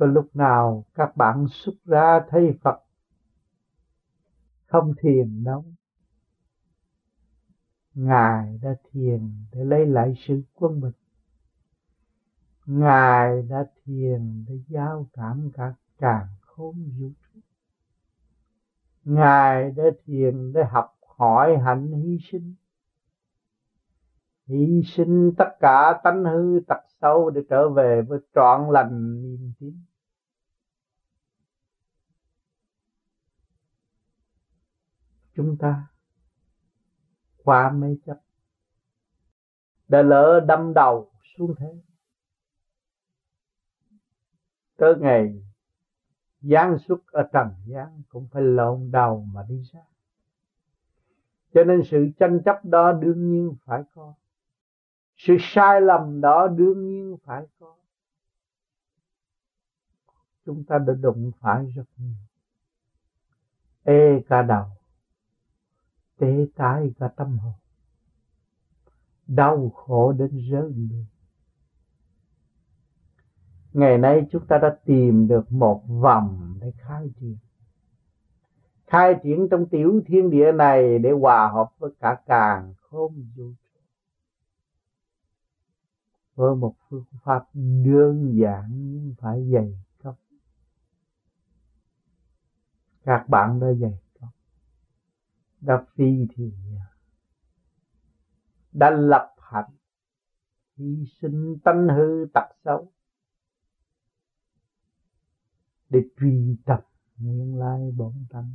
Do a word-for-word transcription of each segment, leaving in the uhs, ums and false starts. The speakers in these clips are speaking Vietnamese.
Có lúc nào các bạn xuất ra thấy Phật không thiền đâu. Ngài đã thiền để lấy lại sự quân bình. Ngài đã thiền để giao cảm cả càn khôn vũ trụ. Ngài đã thiền để học hỏi hạnh hy sinh. Hy sinh tất cả tánh hư tật xấu để trở về với trọn lành niềm tin. Chúng ta qua mê chấp đã lỡ đâm đầu xuống thế. Tới ngày giáng xuất ở trần gian cũng phải lộn đầu mà đi ra. Cho nên sự tranh chấp đó đương nhiên phải có. Sự sai lầm đó đương nhiên phải có. Chúng ta đã đụng phải rất nhiều. Ê cả đầu, tê tái cả tâm hồn, đau khổ đến rơi lệ. Ngày nay chúng ta đã tìm được một vòng để khai triển. Khai triển trong tiểu thiên địa này để hòa hợp với cả càn khôn vũ trụ. Với một phương pháp đơn giản nhưng phải dày công. Các bạn đã dày công, đã phi thì đã lập hạnh, hy sinh tánh hư tật xấu để truy tập nguyên lai bổn tánh.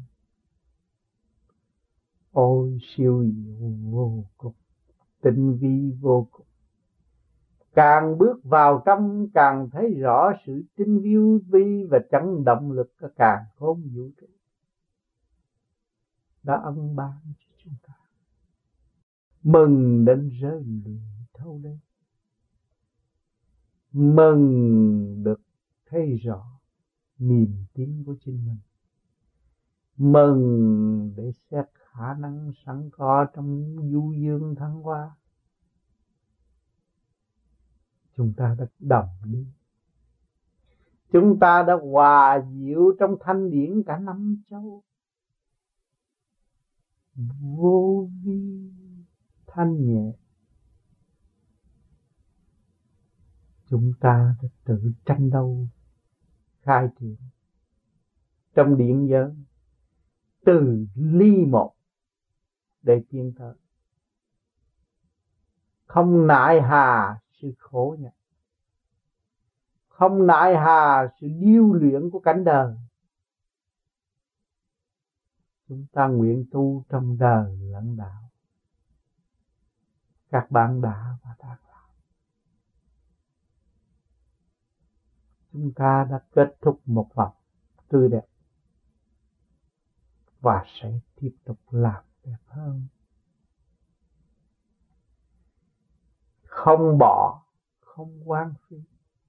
Ôi siêu diệu vô cùng, tinh vi vô cùng. Càng bước vào trong càng thấy rõ sự tinh vi và chấn động lực của càn khôn vũ trụ đã ân ban cho chúng ta. Mừng đến rơi lệ thâu lên. Mừng được thấy rõ niềm tin của chính mình. Mừng để xét khả năng sẵn có trong du dương thăng hoa. Chúng ta đã đồng đi. Chúng ta đã hòa diệu trong thanh điển cả năm châu. Vô vi thanh nhẹ. Chúng ta đã tự tranh đấu khai triển trong điện giới từ ly một để tiến tới. Không nại hà sự khổ nhọc, không nại hà sự điêu luyện của cảnh đời. Chúng ta nguyện tu trong đời lẫn đạo. Các bạn đã và đang làm. Chúng ta đã kết thúc một vòng tươi đẹp và sẽ tiếp tục làm đẹp hơn. Không bỏ, không hoang phí.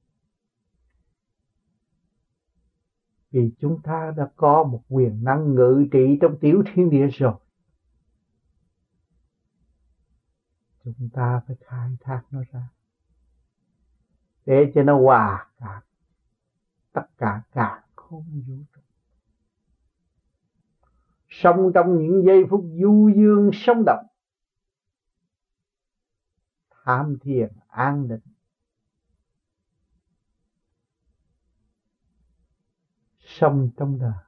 Vì chúng ta đã có một quyền năng ngự trị trong tiểu thiên địa rồi. Chúng ta phải khai thác nó ra để cho nó hòa cả tất cả cả không vũ trụ. Sống trong những giây phút du dương sống động, tham thiền an định, sống trong đời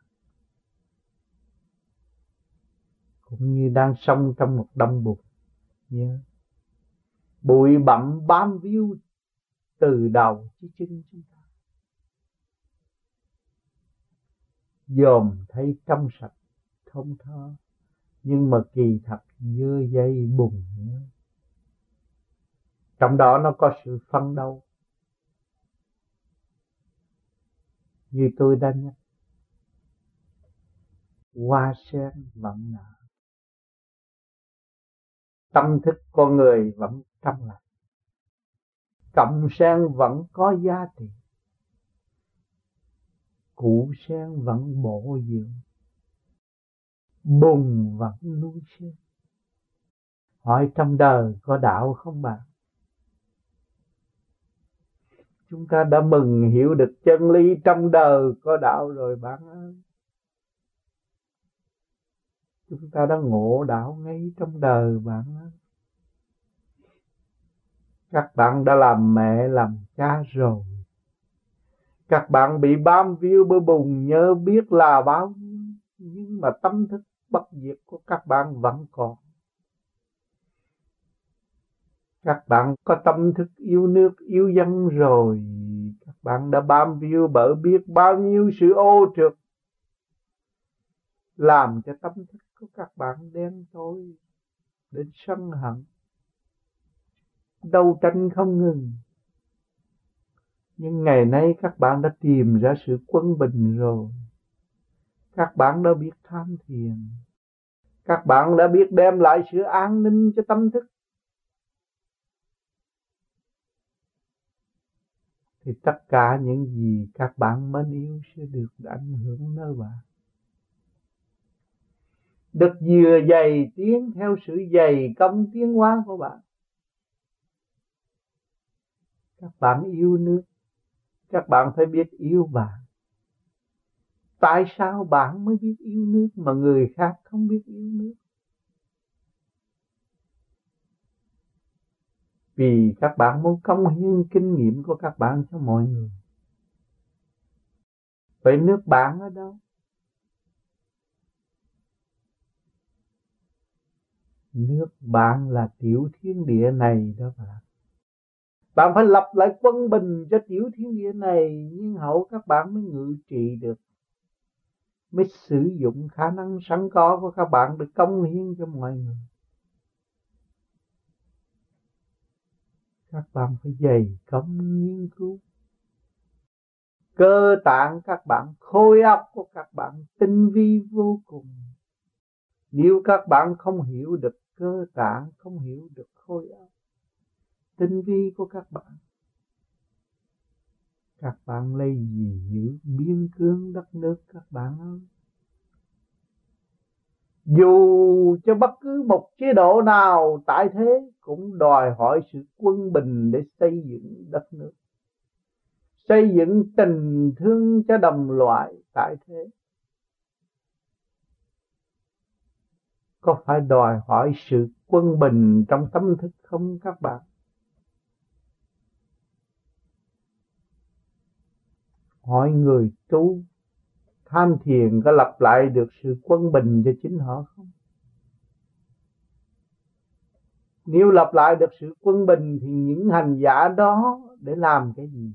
cũng như đang sống trong một đống bụi. Nhớ bụi bặm bám víu từ đầu chí chân chúng ta, dòm thấy trong sạch thông thơ, nhưng mà kỳ thật dơ dây bùn nhớ. Trong đó nó có sự phân đấu. Như tôi đã nhắc, hoa sen vẫn nở, tâm thức con người vẫn trong lành, cọng sen vẫn có giá trị, củ sen vẫn bổ dưỡng, bùn vẫn nuôi sen. Hỏi trong đời có đạo không bạn? Chúng ta đã mừng hiểu được chân lý trong đời có đạo rồi bạn ơi. Chúng ta đã ngộ đạo ngay trong đời bạn ơi. Các bạn đã làm mẹ làm cha rồi. Các bạn bị bám víu bởi bùn nhớ biết là bao nhiêu, nhưng mà tâm thức bất diệt của các bạn vẫn còn. Các bạn có tâm thức yêu nước yêu dân rồi. Các bạn đã bám víu bởi biết bao nhiêu sự ô trượt, làm cho tâm thức của các bạn đen tối đến sân hận, đấu tranh không ngừng. Nhưng ngày nay các bạn đã tìm ra sự quân bình rồi. Các bạn đã biết tham thiền. Các bạn đã biết đem lại sự an ninh cho tâm thức. Thì tất cả những gì các bạn mến yêu sẽ được ảnh hưởng nơi bạn. Được dừa dày tiến theo sự dày công tiến hóa của bạn. Các bạn yêu nước, các bạn phải biết yêu bạn. Tại sao bạn mới biết yêu nước mà người khác không biết yêu nước? Vì các bạn muốn cống hiến kinh nghiệm của các bạn cho mọi người. Vậy nước bạn ở đâu? Nước bạn là tiểu thiên địa này đó bạn. Bạn phải lập lại quân bình cho tiểu thiên địa này, nhưng hậu các bạn mới ngự trị được, mới sử dụng khả năng sẵn có của các bạn để cống hiến cho mọi người. Các bạn phải dày công nghiên cứu. Cơ tạng các bạn, khối óc của các bạn tinh vi vô cùng. Nếu các bạn không hiểu được cơ tạng, không hiểu được khối óc tinh vi của các bạn, các bạn lấy gì giữ biên cương đất nước các bạn ơi? Dù cho bất cứ một chế độ nào tại thế cũng đòi hỏi sự quân bình để xây dựng đất nước, xây dựng tình thương cho đồng loại tại thế. Có phải đòi hỏi sự quân bình trong tâm thức không các bạn? Hỏi người tu tham thiền có lập lại được sự quân bình cho chính họ không? Nếu lập lại được sự quân bình thì những hành giả đó để làm cái gì?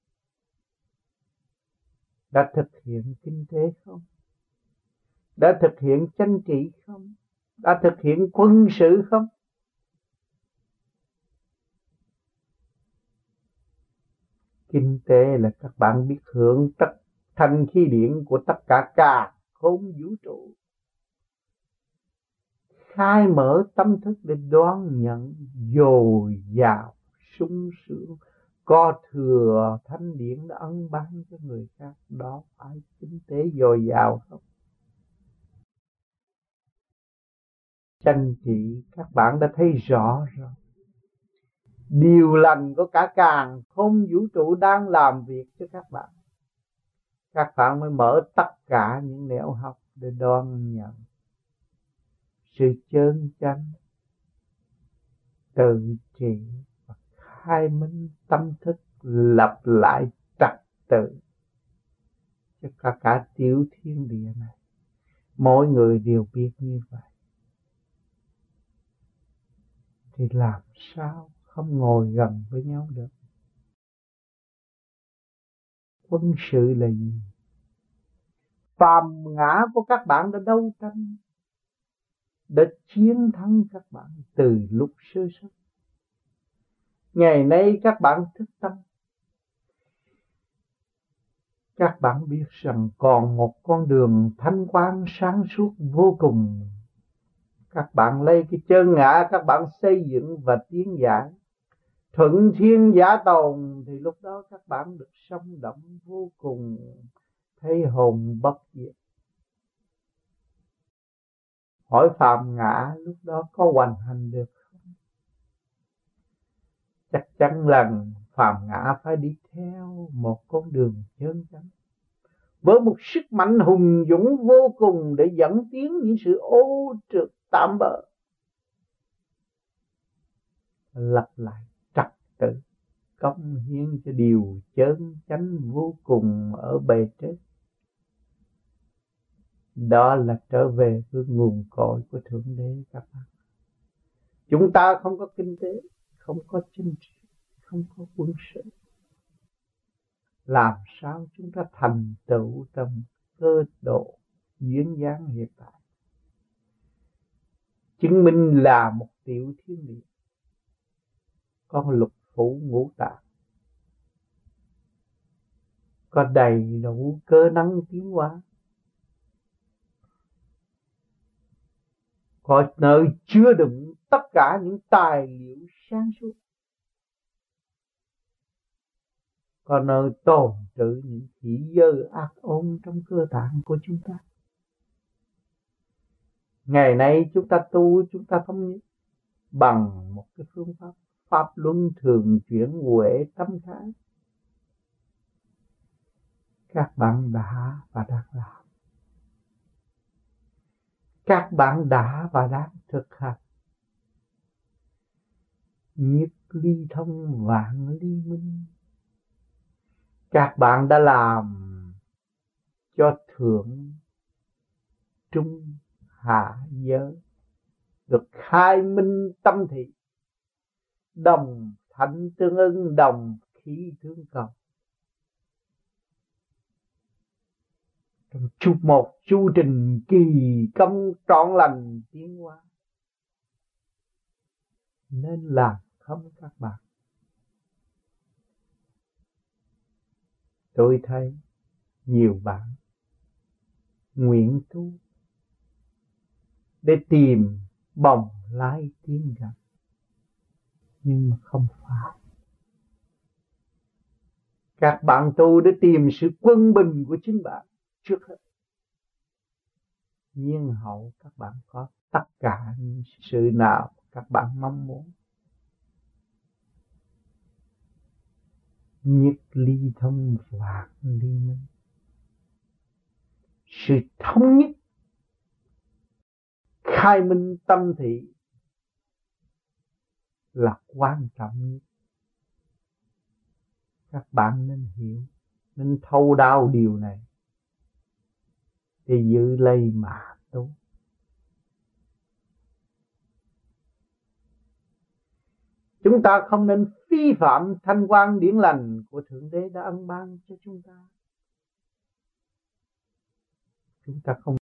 Đã thực hiện kinh tế không? Đã thực hiện chánh trị không? Đã thực hiện quân sự không? Kinh tế là các bạn biết hưởng tất thanh khí điển của tất cả cả khôn vũ trụ. Khai mở tâm thức để đón nhận dồi dào sung sướng, có thừa thanh điển đã ân ban cho người khác. Đó phải kinh tế dồi dào không? Chánh trị các bạn đã thấy rõ rồi. Điều lành của cả càn khôn vũ trụ đang làm việc cho các bạn. Các bạn mới mở tất cả những nẻo học để đón nhận sự chân chánh, tự trị và khai minh tâm thức, lập lại trật tự cho cả cả tiểu thiên địa này. Mỗi người đều biết như vậy thì làm sao không ngồi gần với nhau được? Quân sự là gì? Phàm ngã của các bạn đã đấu tranh, đã chiến thắng các bạn từ lúc sơ xuất. Ngày nay các bạn thức tâm, các bạn biết rằng còn một con đường thanh quan sáng suốt vô cùng. Các bạn lấy cái chân ngã các bạn xây dựng và tiến giải, thuận thiên giả tồn, thì lúc đó các bạn được sống động vô cùng, thấy hồn bất diệt. Hỏi phàm ngã lúc đó có hoành hành được không? Chắc chắn rằng phàm ngã phải đi theo một con đường chân chánh, với một sức mạnh hùng dũng vô cùng để dẫn tiến những sự ô trượt tạm bợ, lập lại trật tự, cống hiến cho điều chân chánh vô cùng ở bề trên. Đó là trở về với nguồn cội của Thượng Đế các bạn. Chúng ta không có kinh tế, không có chính trị, không có quân sự. Làm sao chúng ta thành tựu trong cơ độ duyên dáng hiện tại? Chứng minh là một tiểu thiên địa, có lục phủ ngũ tạng, có đầy đủ cơ năng tiến hóa, có nơi chứa đựng tất cả những tài liệu sáng suốt, có nơi tồn trữ những thị dơ ác ôn trong cơ tạng của chúng ta. Ngày nay chúng ta tu, chúng ta thống nhất bằng một cái phương pháp pháp luân thường chuyển huệ tâm thái. Các bạn đã và đang làm, các bạn đã và đang thực hành. Nhất ly thông vạn ly minh. Các bạn đã làm cho thượng trung hạ giới được khai minh tâm thị, đồng thạnh tương ưng, đồng khí tương cầu. Trong chục một chu trình kỳ công trọn lành tiến hóa, nên làm không các bạn? Tôi thấy nhiều bạn nguyện tu để tìm bồng lai tiên gặp, nhưng mà không phải. Các bạn tu để tìm sự quân bình của chính bạn trước hết. Nhiên hậu các bạn có tất cả những sự nào các bạn mong muốn. Nhất ly thông vạn ly minh. Sự thống nhất khai minh tâm thị là quan trọng nhất. Các bạn nên hiểu, nên thấu đáo điều này để giữ lấy mà tu. Chúng ta không nên vi phạm thanh quan điển lành của Thượng Đế đã ân ban cho chúng ta. Chúng ta không